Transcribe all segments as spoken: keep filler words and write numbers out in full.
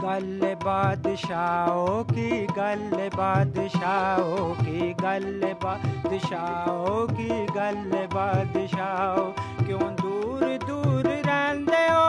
गल बादशाहों की, गल बादशाहों की, गल बादशाहों की, गल बादशाहों क्यों दूर दूर रहंदे हो,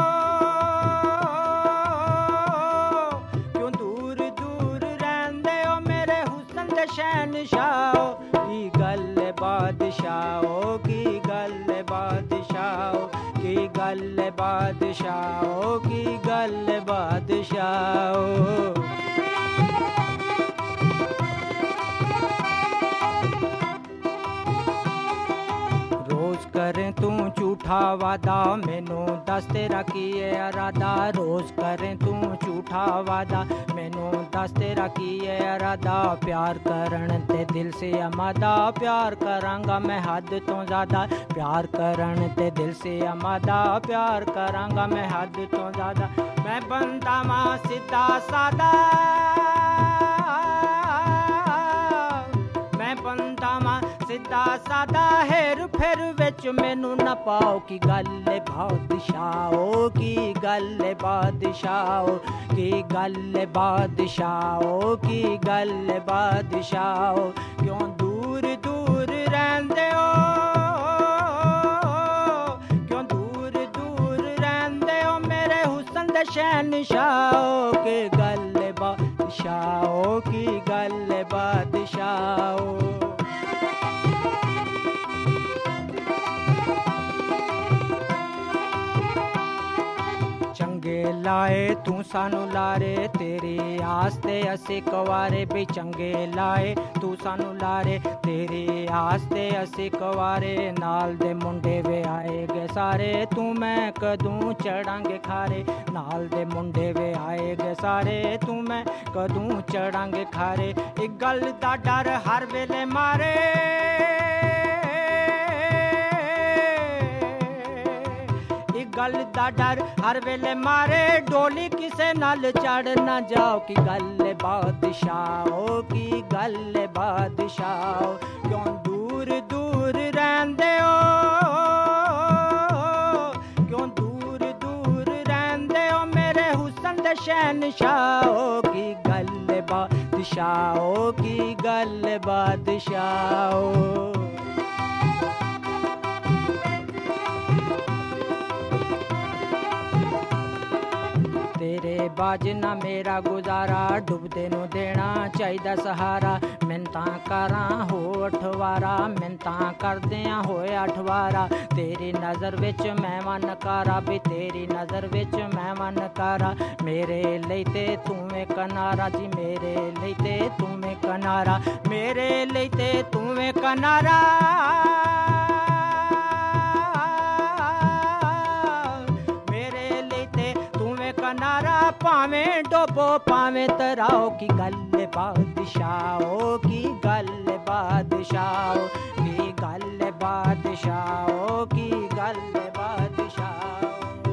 क्यों दूर दूर रहंदे हो मेरे हुस्न दे शहनशाहों की गल बादशाहों की, गल बादशाहों की, गल बादशाहों की, गल बादशाहों। रोज करें तू झूठा वादा मैनू दस तेरा की है इरादा, रोज करें तू झूठा वादा मैनू दस तेरा की है इरादा, प्यार करन ते दिल से आमादा, प्यार करांगा मैं हद तो ज्यादा, प्यार करन ते दिल से आमादा, प्यार करांगा मैं हद तो ज्यादा, मैं बंदा मां सीधा सादा, मैं बंदा मां सीधा सादा, हेर फेर विच मैनू ना पाओ की गल बादशाहों की, गल बादशाहों की, गल बादशाहों की, गल बादशाहों क्यों दूर दूर रहंदे हो, क्यों दूर दूर रहंदे हो मेरे हुस्न दे शहनशाहों के, गल बादशाहों की, गल बादशाहों। चंगे लाए तू सानू लारे तेरे आस्ते असी कवारे, बे चंगे लाए तू सानू लारे तेरे आस्ते असी कवारे, नाल दे मुंडे वे आए गे सारे तू मैं कदूं चढ़ांगे खारे, नाल दे मुंडे वे आए गे सारे तू मैं कदूं चढ़ांगे खारे, एक गल दा डर हर वेले मारे, गल दा डर हर वेले मारे, डोली किसे नाल चढ़ ना जाओ की गल बादशाहों की, गल बादशाहों क्यों दूर दूर रहंदे हो, क्यों दूर दूर रहंदे हो मेरे हुस्न दे शहनशाहों की गल बादशाहों की, गल बादशाहों। तेरे बाज ना मेरा गुजारा, डुबदे नू देना चाहिदा सहारा, मिन्नतां करां हो अठवारा, मिन्नतां करदियां होए अठवारा, तेरी नज़र विच मैं वन कारा, भी तेरी नज़र विच मैं वन कारा, मेरे लई ते तूं कनारा जी, मेरे लई ते तूं कनारा, मेरे लई ते तूं कनारा, कनारा पावें डोबो पावें तराओ की गल बादशाहों की, गल बादशाहों की, गल बादशाहों की, गल बादशाहों।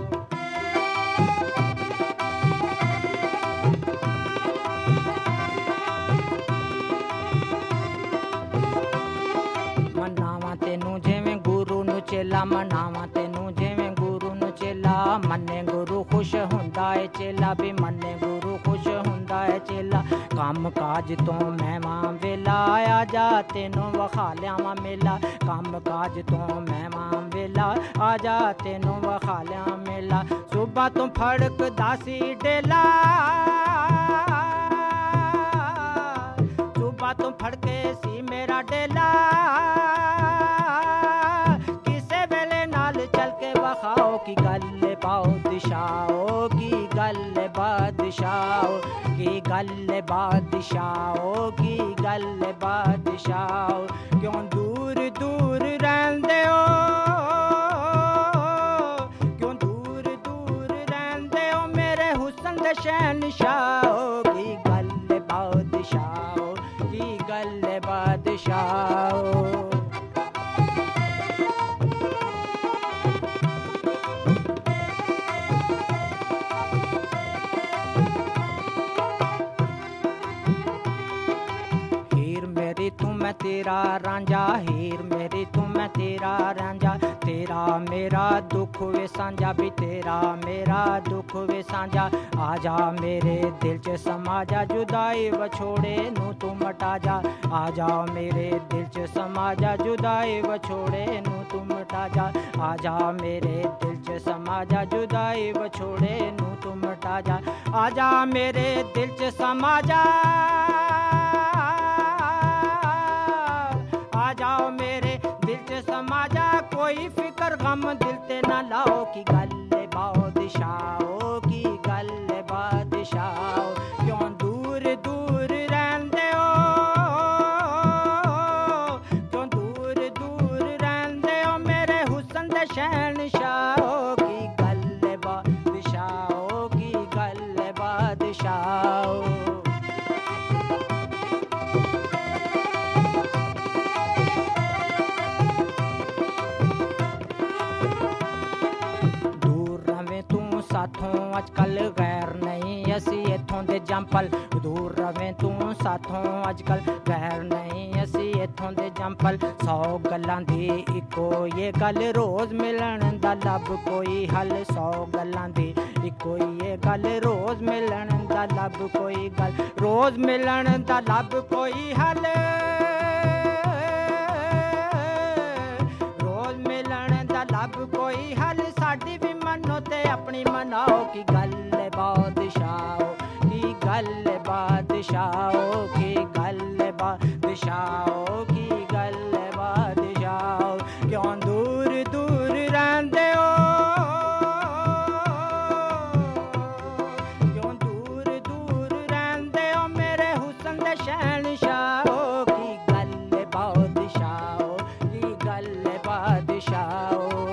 मनावा तेनू जिवें गुरु नू चेला, मनावा तेनू जिवें गुरु नू चेला, मन्ने गुरु खुश हुंदा है चेला, भी मन्ने गुरु खुश हुंदा है चेला, काम काज तो महमां वेला, आ जा तेनू वखा लियावां मेला, काम काज तो महमां वेला, आ जा तेनू वखा लियावां मेला, सुबह तो फड़क दासी डेला, सुबह तो फड़के सी मेरा डेला, किसे वेले नाल चल के वखाओ की गल बादशाहों की, गल बादशाहों की, गल बादशाहों की, गल बादशाहों क्यों दूर दूर रहंदे हो, क्यों दूर दूर रहंदे हो मेरे हुस्न दे शहनशाहों की गल बादशाहों की, गल बादशाहों। तेरा रांझा हीर मेरी तू मैं तेरा रांझा, तेरा मेरा दुख वे सांझा भी तेरा मेरा दुख वे सांझा आजा मेरे दिल च समा जा जुदाई वछोड़े नू तू मटा जा आजा मेरे दिल च समा जा जुदाई वछोड़े नू तू मटा जा आजा मेरे दिल च समा जा जुदाई वछोड़े नू तू मटा जा आजा मेरे दिल च समा जा आ जाओ मेरे दिल च समा जा कोई फिकर गम दिल ते ना लाओ की गल बादशाओ की गल बादशाओ क्यों दूर दूर रहंदे हो क्यों दूर दूर रहंदे हो मेरे हुस्न दे शहंशाओ की गल बादशाओ की गल बादशाओ साथों अजकल गैर नहीं असी इथों दे जंपल दूर रवें तू साथों अजकल गैर नहीं असी इथों दे जंपल सौ गल्लां दी इको ये गल रोज मिलन दा लब कोई हल सौ गल्लां दी इको ये गल रोज मिलन दा लब कोई गल रोज मिलन दा लब कोई हल रोज मिलन दा लब कोई हल साडी भी मनो ते अपनी मनाओ की गल बादशाओ की गल बादशाओ की गल बादशाओ की गल बादशाओ क्यों दूर दूर रहंदे हो क्यों दूर दूर रहंदे हो मेरे हुस्न दे शहंशाओ की गल बादशाओ की गल बादशाओ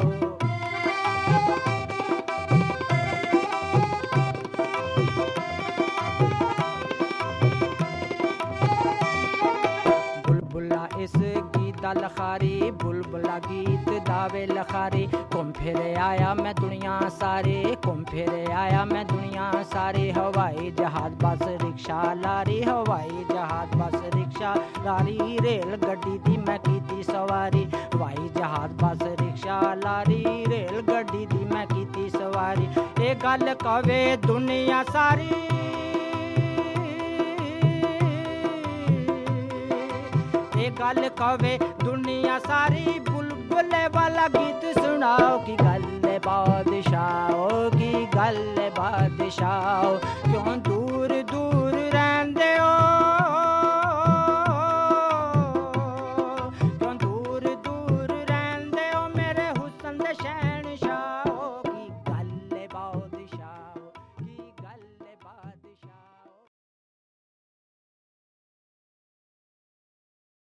इस गीत दा लखारी बुलबुला गीत दावे लखारी घूम फिरे आया मैं दुनिया सारी घूम फिरे आया मैं दुनिया सारी हवाई जहाज बस रिक्शा लारी हवाई जहाज बस रिक्शा लारी रेल गड्डी दी मैं कीती सवारी हवाई जहाज बस रिक्शा लारी रेल गड्डी दी मैं कीती सवारी ये गल कवे दुनिया सारी गल कवे दुनिया सारी बुलबुले वाला गीत सुनाओ की गल बादशाओ की गल बादशाओ क्यों दूर